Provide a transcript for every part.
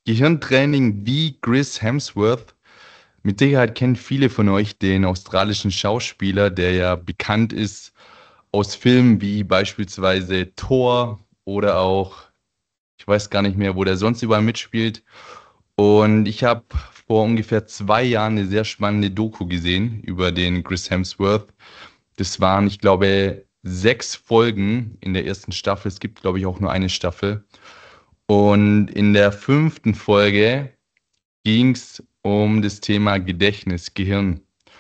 Gehirntraining wie Chris Hemsworth. Mit Sicherheit kennen viele von euch den australischen Schauspieler, der ja bekannt ist aus Filmen wie beispielsweise Thor oder auch, ich weiß gar nicht mehr, wo der sonst überall mitspielt. Und ich habe vor ungefähr 2 Jahren eine sehr spannende Doku gesehen über den Chris Hemsworth. Das waren, ich glaube, 6 Folgen in der ersten Staffel. Es gibt, glaube ich, auch nur eine Staffel. Und in der 5. Folge ging es um das Thema Gedächtnis, Gehirn.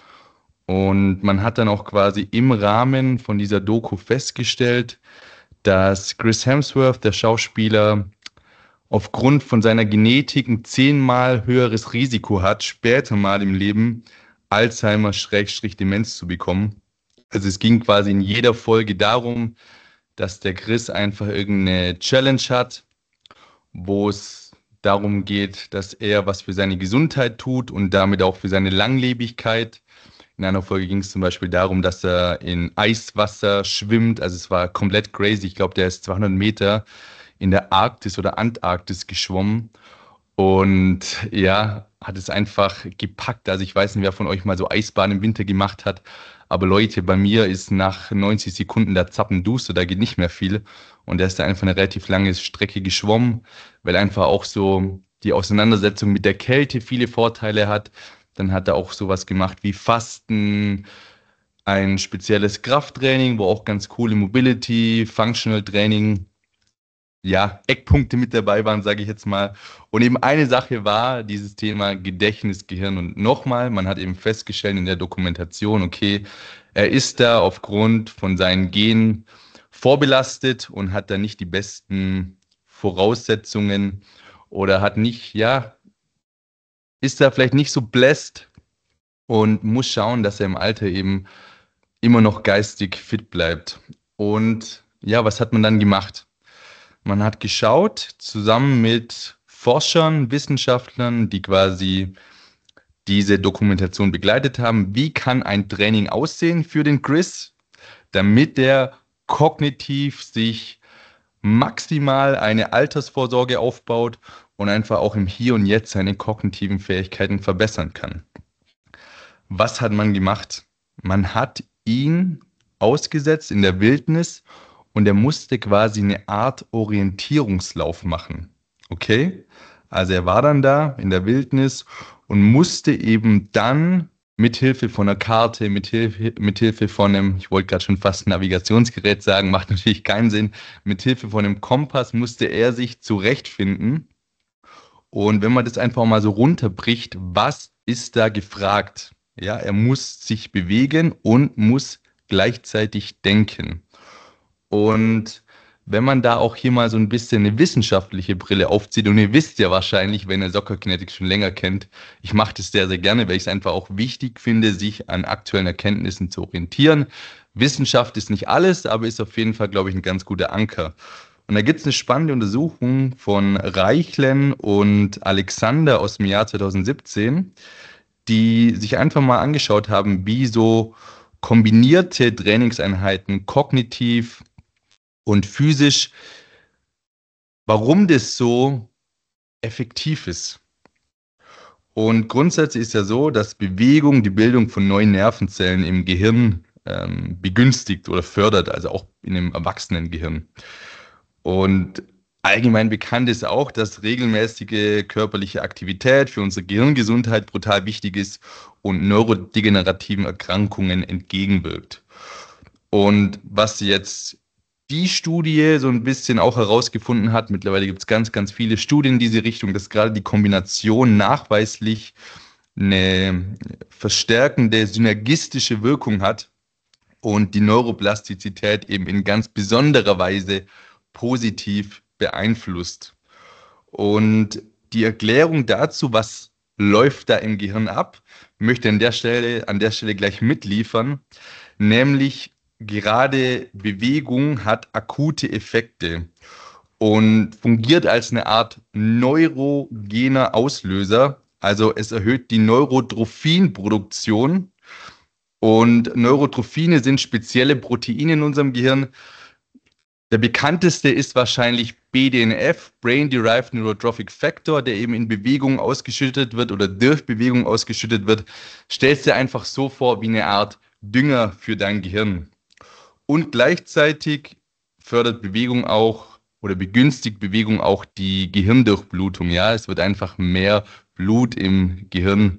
Und man hat dann auch quasi im Rahmen von dieser Doku festgestellt, dass Chris Hemsworth, der Schauspieler, aufgrund von seiner Genetik ein 10-mal höheres Risiko hat, später mal im Leben Alzheimer-Demenz zu bekommen. Also es ging quasi in jeder Folge darum, dass der Chris einfach irgendeine Challenge hat, wo es darum geht, dass er was für seine Gesundheit tut und damit auch für seine Langlebigkeit. In einer Folge ging es zum Beispiel darum, dass er in Eiswasser schwimmt. Also es war komplett crazy. Ich glaube, der ist 200 Meter in der Arktis oder Antarktis geschwommen und ja, hat es einfach gepackt. Also ich weiß nicht, wer von euch mal so Eisbahn im Winter gemacht hat, aber Leute, bei mir ist nach 90 Sekunden der Zappenduster, da geht nicht mehr viel. Und er ist da einfach eine relativ lange Strecke geschwommen, weil einfach auch so die Auseinandersetzung mit der Kälte viele Vorteile hat. Dann hat er auch sowas gemacht wie Fasten, ein spezielles Krafttraining, wo auch ganz coole Mobility, Functional Training, ja, Eckpunkte mit dabei waren, sage ich jetzt mal. Und eben eine Sache war dieses Thema Gedächtnis, Gehirn. Und nochmal, man hat eben festgestellt in der Dokumentation, okay, er ist da aufgrund von seinen Genen vorbelastet und hat da nicht die besten Voraussetzungen oder hat nicht, ja, ist da vielleicht nicht so blessed und muss schauen, dass er im Alter eben immer noch geistig fit bleibt. Und ja, was hat man dann gemacht? Man hat geschaut, zusammen mit Forschern, Wissenschaftlern, die quasi diese Dokumentation begleitet haben, wie kann ein Training aussehen für den Chris, damit er kognitiv sich maximal eine Altersvorsorge aufbaut und einfach auch im Hier und Jetzt seine kognitiven Fähigkeiten verbessern kann. Was hat man gemacht? Man hat ihn ausgesetzt in der Wildnis und er musste quasi eine Art Orientierungslauf machen. Okay? Also er war dann da in der Wildnis und musste eben dann mithilfe von einer Karte, mithilfe von einem, ich wollte gerade schon fast Navigationsgerät sagen, macht natürlich keinen Sinn, mithilfe von einem Kompass musste er sich zurechtfinden. Und wenn man das einfach mal so runterbricht, was ist da gefragt? Ja, er muss sich bewegen und muss gleichzeitig denken. Und wenn man da auch hier mal so ein bisschen eine wissenschaftliche Brille aufzieht, und ihr wisst ja wahrscheinlich, wenn ihr Soccer Kinetics schon länger kennt, ich mache das sehr, sehr gerne, weil ich es einfach auch wichtig finde, sich an aktuellen Erkenntnissen zu orientieren. Wissenschaft ist nicht alles, aber ist auf jeden Fall, glaube ich, ein ganz guter Anker. Und da gibt es eine spannende Untersuchung von Reichlen und Alexander aus dem Jahr 2017, die sich einfach mal angeschaut haben, wie so kombinierte Trainingseinheiten kognitiv und physisch, warum das so effektiv ist. Und grundsätzlich ist ja so, dass Bewegung die Bildung von neuen Nervenzellen im Gehirn begünstigt oder fördert, also auch in dem Erwachsenengehirn. Und allgemein bekannt ist auch, dass regelmäßige körperliche Aktivität für unsere Gehirngesundheit brutal wichtig ist und neurodegenerativen Erkrankungen entgegenwirkt. Und was jetzt die Studie so ein bisschen auch herausgefunden hat, mittlerweile gibt es ganz, ganz viele Studien in diese Richtung, dass gerade die Kombination nachweislich eine verstärkende synergistische Wirkung hat und die Neuroplastizität eben in ganz besonderer Weise positiv beeinflusst. Und die Erklärung dazu, was läuft da im Gehirn ab, möchte an der Stelle gleich mitliefern, nämlich gerade Bewegung hat akute Effekte und fungiert als eine Art neurogener Auslöser. Also es erhöht die Neurotrophinproduktion und Neurotrophine sind spezielle Proteine in unserem Gehirn. Der bekannteste ist wahrscheinlich BDNF, Brain Derived Neurotrophic Factor, der eben in Bewegung ausgeschüttet wird oder durch Bewegung ausgeschüttet wird. Stellst dir einfach so vor wie eine Art Dünger für dein Gehirn. Und gleichzeitig fördert Bewegung auch oder begünstigt Bewegung auch die Gehirndurchblutung. Ja, es wird einfach mehr Blut im Gehirn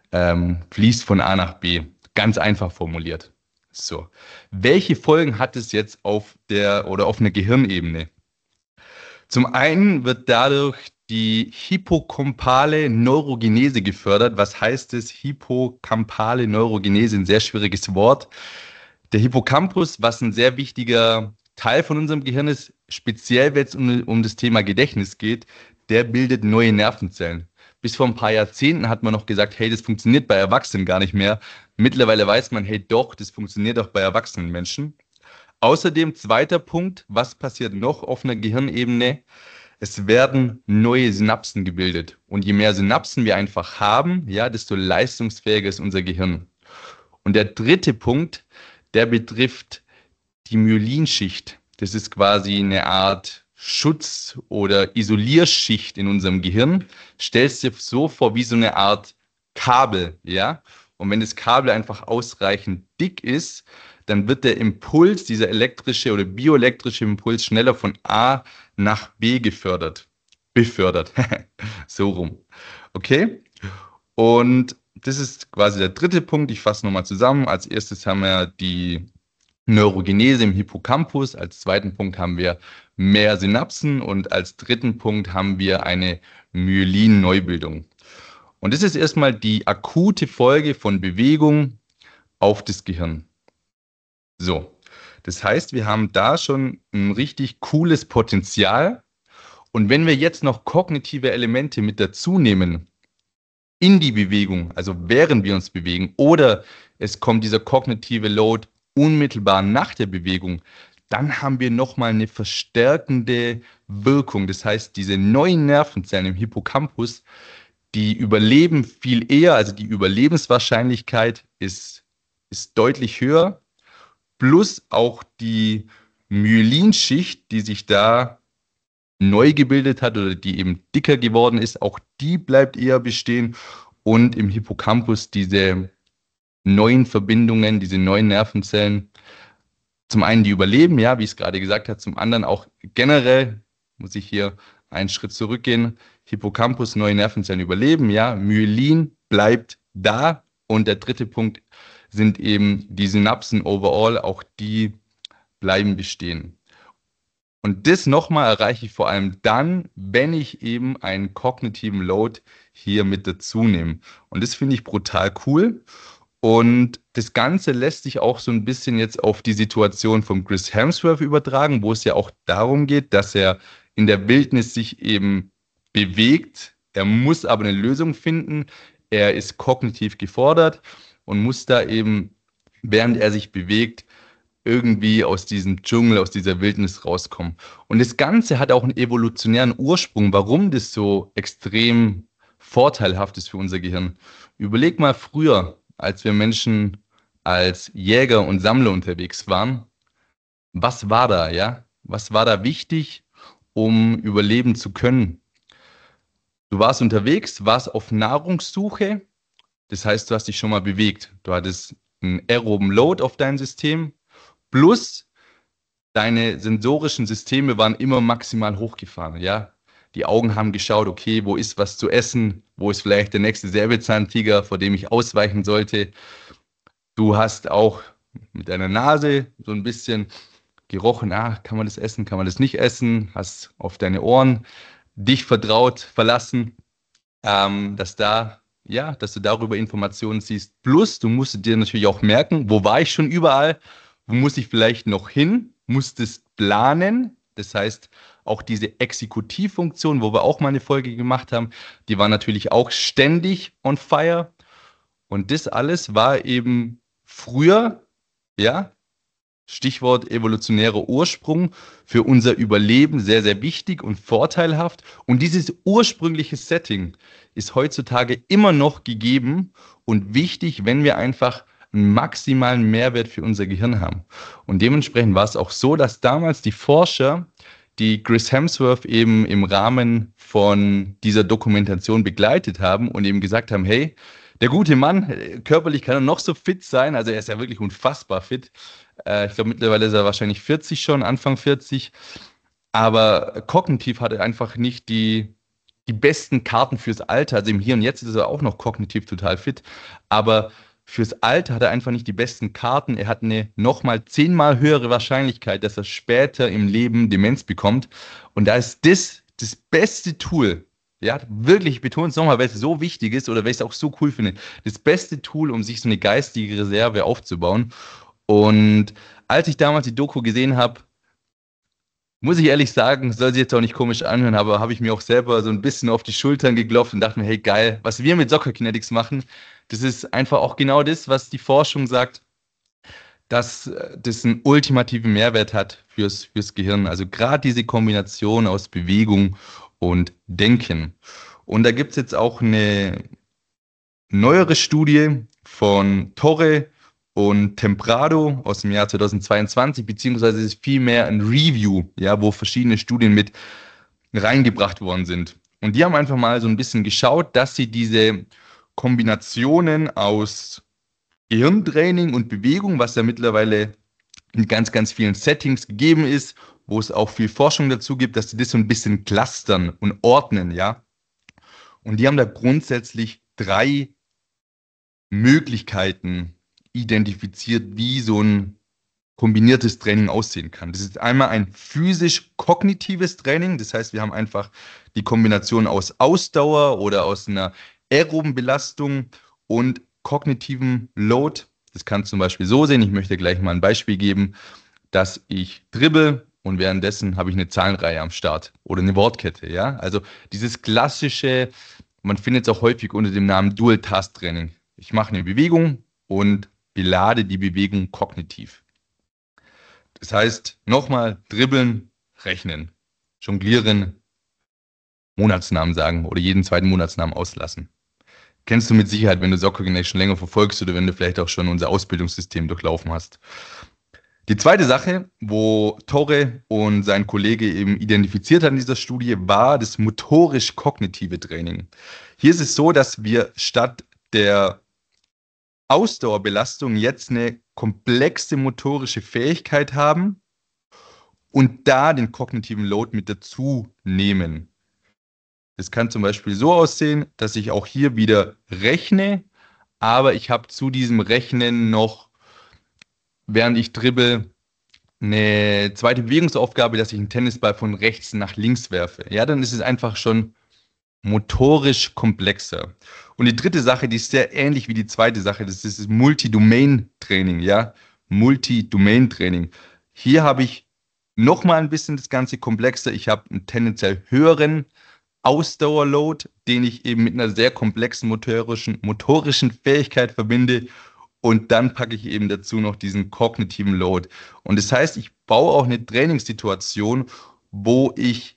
fließt von A nach B. Ganz einfach formuliert. So. Welche Folgen hat es jetzt auf der oder auf einer Gehirnebene? Zum einen wird dadurch die hippocampale Neurogenese gefördert. Was heißt es? Hippocampale Neurogenese, ein sehr schwieriges Wort. Der Hippocampus, was ein sehr wichtiger Teil von unserem Gehirn ist, speziell wenn es um das Thema Gedächtnis geht, der bildet neue Nervenzellen. Bis vor ein paar Jahrzehnten hat man noch gesagt, hey, das funktioniert bei Erwachsenen gar nicht mehr. Mittlerweile weiß man, hey, doch, das funktioniert auch bei erwachsenen Menschen. Außerdem, zweiter Punkt, was passiert noch auf einer Gehirnebene? Es werden neue Synapsen gebildet. Und je mehr Synapsen wir einfach haben, ja, desto leistungsfähiger ist unser Gehirn. Und der dritte Punkt, der betrifft die Myelinschicht. Das ist quasi eine Art Schutz- oder Isolierschicht in unserem Gehirn. Stellst dir so vor wie so eine Art Kabel, ja? Und wenn das Kabel einfach ausreichend dick ist, dann wird der Impuls, dieser elektrische oder bioelektrische Impuls, schneller von A nach B befördert. So rum. Okay? Und das ist quasi der dritte Punkt. Ich fasse nochmal zusammen. Als erstes haben wir die Neurogenese im Hippocampus. Als zweiten Punkt haben wir mehr Synapsen und als dritten Punkt haben wir eine Myelin-Neubildung. Und das ist erstmal die akute Folge von Bewegung auf das Gehirn. So, das heißt, wir haben da schon ein richtig cooles Potenzial. Und wenn wir jetzt noch kognitive Elemente mit dazu nehmen in die Bewegung, also während wir uns bewegen, oder es kommt dieser kognitive Load unmittelbar nach der Bewegung, dann haben wir nochmal eine verstärkende Wirkung. Das heißt, diese neuen Nervenzellen im Hippocampus, die überleben viel eher, also die Überlebenswahrscheinlichkeit ist deutlich höher, plus auch die Myelinschicht, die sich da neu gebildet hat oder die eben dicker geworden ist, auch die bleibt eher bestehen und im Hippocampus diese neuen Verbindungen, diese neuen Nervenzellen, zum einen die überleben, ja, wie ich es gerade gesagt habe, zum anderen auch generell, muss ich hier einen Schritt zurückgehen, Hippocampus, neue Nervenzellen überleben, ja, Myelin bleibt da und der dritte Punkt sind eben die Synapsen overall, auch die bleiben bestehen. Und das nochmal erreiche ich vor allem dann, wenn ich eben einen kognitiven Load hier mit dazu nehme. Und das finde ich brutal cool. Und das Ganze lässt sich auch so ein bisschen jetzt auf die Situation von Chris Hemsworth übertragen, wo es ja auch darum geht, dass er in der Wildnis sich eben bewegt. Er muss aber eine Lösung finden. Er ist kognitiv gefordert und muss da eben, während er sich bewegt, irgendwie aus diesem Dschungel, aus dieser Wildnis rauskommen. Und das Ganze hat auch einen evolutionären Ursprung, warum das so extrem vorteilhaft ist für unser Gehirn. Überleg mal früher, als wir Menschen als Jäger und Sammler unterwegs waren, was war da, ja? Was war da wichtig, um überleben zu können? Du warst unterwegs, warst auf Nahrungssuche, das heißt, du hast dich schon mal bewegt. Du hattest einen aeroben Load auf dein System, plus deine sensorischen Systeme waren immer maximal hochgefahren, ja? Die Augen haben geschaut, okay, wo ist was zu essen? Wo ist vielleicht der nächste Säbelzahntiger, vor dem ich ausweichen sollte? Du hast auch mit deiner Nase so ein bisschen gerochen, kann man das essen, kann man das nicht essen? Hast auf deine Ohren dich verlassen, dass du darüber Informationen siehst. Plus, du musst dir natürlich auch merken, wo war ich schon überall? Wo muss ich vielleicht noch hin? Musstest planen. Das heißt, auch diese Exekutivfunktion, wo wir auch mal eine Folge gemacht haben, die war natürlich auch ständig on fire. Und das alles war eben früher, ja, Stichwort evolutionärer Ursprung, für unser Überleben sehr, sehr wichtig und vorteilhaft. Und dieses ursprüngliche Setting ist heutzutage immer noch gegeben und wichtig, wenn wir einfach einen maximalen Mehrwert für unser Gehirn haben. Und dementsprechend war es auch so, dass damals die Forscher die Chris Hemsworth eben im Rahmen von dieser Dokumentation begleitet haben und eben gesagt haben, hey, der gute Mann, körperlich kann er noch so fit sein, also er ist ja wirklich unfassbar fit. Ich glaube, mittlerweile ist er wahrscheinlich 40 schon, Anfang 40, aber kognitiv hat er einfach nicht die besten Karten fürs Alter. Also im Hier und Jetzt ist er auch noch kognitiv total fit, aber fürs Alter hat er einfach nicht die besten Karten. Er hat eine nochmal 10-mal höhere Wahrscheinlichkeit, dass er später im Leben Demenz bekommt. Und da ist das beste Tool. Ja, wirklich, ich betone es nochmal, weil es so wichtig ist oder weil ich es auch so cool finde. Das beste Tool, um sich so eine geistige Reserve aufzubauen. Und als ich damals die Doku gesehen habe, muss ich ehrlich sagen, soll sich jetzt auch nicht komisch anhören, aber habe ich mir auch selber so ein bisschen auf die Schultern geklopft und dachte mir, hey geil, was wir mit Soccer Kinetics machen, das ist einfach auch genau das, was die Forschung sagt, dass das einen ultimativen Mehrwert hat fürs Gehirn. Also gerade diese Kombination aus Bewegung und Denken. Und da gibt es jetzt auch eine neuere Studie von Torre und Temprado aus dem Jahr 2022, beziehungsweise es ist vielmehr ein Review, ja, wo verschiedene Studien mit reingebracht worden sind. Und die haben einfach mal so ein bisschen geschaut, dass sie diese Kombinationen aus Gehirntraining und Bewegung, was ja mittlerweile in ganz, ganz vielen Settings gegeben ist, wo es auch viel Forschung dazu gibt, dass sie das so ein bisschen clustern und ordnen, ja. Und die haben da grundsätzlich 3 Möglichkeiten identifiziert, wie so ein kombiniertes Training aussehen kann. Das ist einmal ein physisch-kognitives Training, das heißt, wir haben einfach die Kombination aus Ausdauer oder aus einer aeroben Belastung und kognitiven Load. Das kann zum Beispiel so sehen, ich möchte gleich mal ein Beispiel geben, dass ich dribbel und währenddessen habe ich eine Zahlenreihe am Start oder eine Wortkette, ja? Also dieses klassische, man findet es auch häufig unter dem Namen Dual-Task-Training. Ich mache eine Bewegung und belade die Bewegung kognitiv. Das heißt, nochmal dribbeln, rechnen, jonglieren, Monatsnamen sagen oder jeden zweiten Monatsnamen auslassen. Kennst du mit Sicherheit, wenn du Soccer Connect schon länger verfolgst oder wenn du vielleicht auch schon unser Ausbildungssystem durchlaufen hast. Die zweite Sache, wo Torre und sein Kollege eben identifiziert hat in dieser Studie, war das motorisch-kognitive Training. Hier ist es so, dass wir statt der Ausdauerbelastung jetzt eine komplexe motorische Fähigkeit haben und da den kognitiven Load mit dazu nehmen. Das kann zum Beispiel so aussehen, dass ich auch hier wieder rechne, aber ich habe zu diesem Rechnen noch, während ich dribbel, eine zweite Bewegungsaufgabe, dass ich einen Tennisball von rechts nach links werfe. Ja, dann ist es einfach schon motorisch komplexer. Und die dritte Sache, die ist sehr ähnlich wie die zweite Sache, das ist das Multi-Domain-Training, ja, Multi-Domain-Training. Hier habe ich nochmal ein bisschen das Ganze komplexer. Ich habe einen tendenziell höheren Ausdauerload, den ich eben mit einer sehr komplexen motorischen Fähigkeit verbinde. Und dann packe ich eben dazu noch diesen kognitiven Load. Und das heißt, ich baue auch eine Trainingssituation, wo ich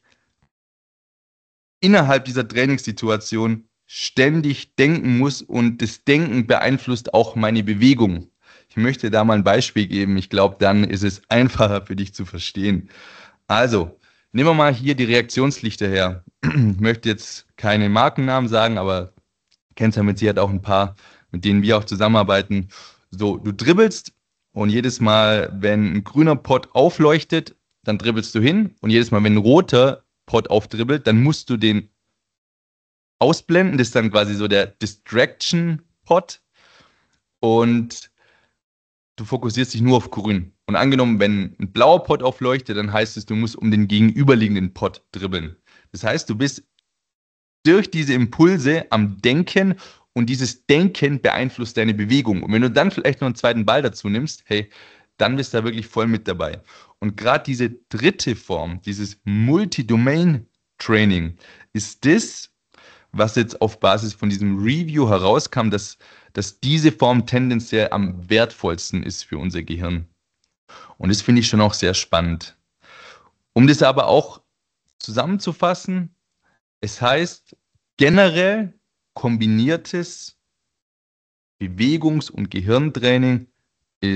innerhalb dieser Trainingssituation ständig denken muss und das Denken beeinflusst auch meine Bewegung. Ich möchte da mal ein Beispiel geben. Ich glaube, dann ist es einfacher für dich zu verstehen. Also, nehmen wir mal hier die Reaktionslichter her. Ich möchte jetzt keine Markennamen sagen, aber kennst ja mit Sicherheit auch ein paar, mit denen wir auch zusammenarbeiten. So, du dribbelst und jedes Mal, wenn ein grüner Pot aufleuchtet, dann dribbelst du hin und jedes Mal, wenn ein roter Pot aufdribbelt, dann musst du den ausblenden. Das ist dann quasi so der Distraction-Pot und du fokussierst dich nur auf grün. Und angenommen, wenn ein blauer Pot aufleuchtet, dann heißt es, du musst um den gegenüberliegenden Pot dribbeln. Das heißt, du bist durch diese Impulse am Denken und dieses Denken beeinflusst deine Bewegung. Und wenn du dann vielleicht noch einen zweiten Ball dazu nimmst, hey, dann bist du da wirklich voll mit dabei. Und gerade diese dritte Form, dieses Multi-Domain-Training, ist das, was jetzt auf Basis von diesem Review herauskam, dass diese Form tendenziell am wertvollsten ist für unser Gehirn. Und das finde ich schon auch sehr spannend. Um das aber auch zusammenzufassen, es heißt generell kombiniertes Bewegungs- und Gehirntraining ist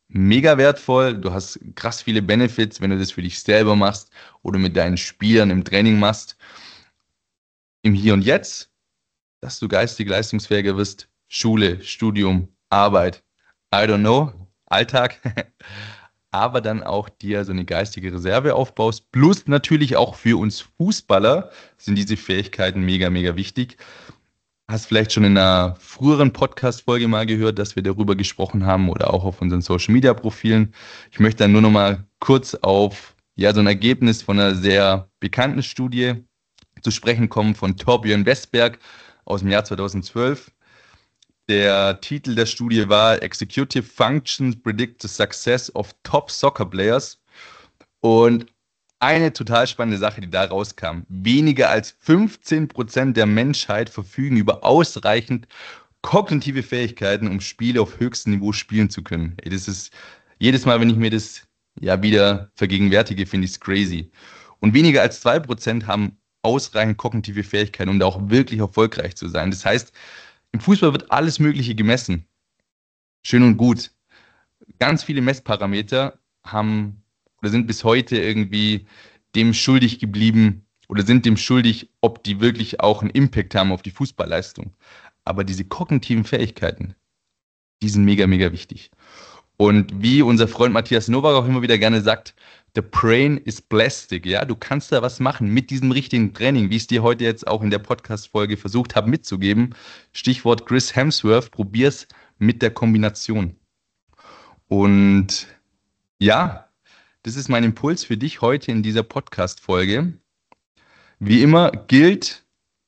mega wertvoll. Du hast krass viele Benefits, wenn du das für dich selber machst oder mit deinen Spielern im Training machst. Im Hier und Jetzt, dass du geistig leistungsfähiger wirst. Schule, Studium, Arbeit, I don't know, Alltag. Aber dann auch dir so eine geistige Reserve aufbaust. Plus natürlich auch für uns Fußballer sind diese Fähigkeiten mega, mega wichtig. Hast vielleicht schon in einer früheren Podcast-Folge mal gehört, dass wir darüber gesprochen haben oder auch auf unseren Social-Media-Profilen. Ich möchte dann nur noch mal kurz auf so ein Ergebnis von einer sehr bekannten Studie zu sprechen kommen von Torbjörn Westberg aus dem Jahr 2012. Der Titel der Studie war Executive Functions Predict the Success of Top Soccer Players. Und eine total spannende Sache, die da rauskam. Weniger als 15% der Menschheit verfügen über ausreichend kognitive Fähigkeiten, um Spiele auf höchstem Niveau spielen zu können. Ey, das ist jedes Mal, wenn ich mir das wieder vergegenwärtige, finde ich es crazy. Und weniger als 2% haben ausreichend kognitive Fähigkeiten, um da auch wirklich erfolgreich zu sein. Das heißt, im Fußball wird alles Mögliche gemessen. Schön und gut. Ganz viele Messparameter haben oder sind bis heute irgendwie dem schuldig geblieben oder sind dem schuldig, ob die wirklich auch einen Impact haben auf die Fußballleistung. Aber diese kognitiven Fähigkeiten, die sind mega, mega wichtig. Und wie unser Freund Matthias Nowak auch immer wieder gerne sagt, the brain is plastic, ja, du kannst da was machen mit diesem richtigen Training, wie ich es dir heute jetzt auch in der Podcast-Folge versucht habe mitzugeben. Stichwort Chris Hemsworth, probier's mit der Kombination. Und ja, das ist mein Impuls für dich heute in dieser Podcast-Folge. Wie immer gilt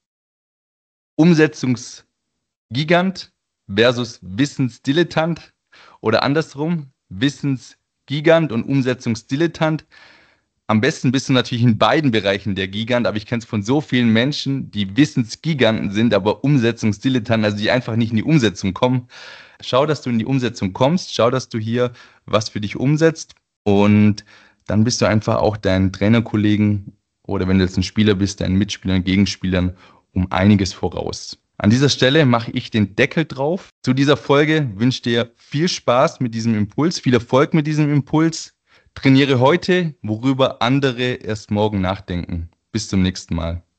Umsetzungsgigant versus Wissensdilettant oder andersrum, Wissensgigant und Umsetzungsdilettant. Am besten bist du natürlich in beiden Bereichen der Gigant, aber ich kenne es von so vielen Menschen, die Wissensgiganten sind, aber Umsetzungsdilettanten, also die einfach nicht in die Umsetzung kommen. Schau, dass du in die Umsetzung kommst, schau, dass du hier was für dich umsetzt und dann bist du einfach auch deinen Trainerkollegen oder wenn du jetzt ein Spieler bist, deinen Mitspielern, Gegenspielern um einiges voraus. An dieser Stelle mache ich den Deckel drauf. Zu dieser Folge wünsche dir viel Spaß mit diesem Impuls, viel Erfolg mit diesem Impuls. Trainiere heute, worüber andere erst morgen nachdenken. Bis zum nächsten Mal.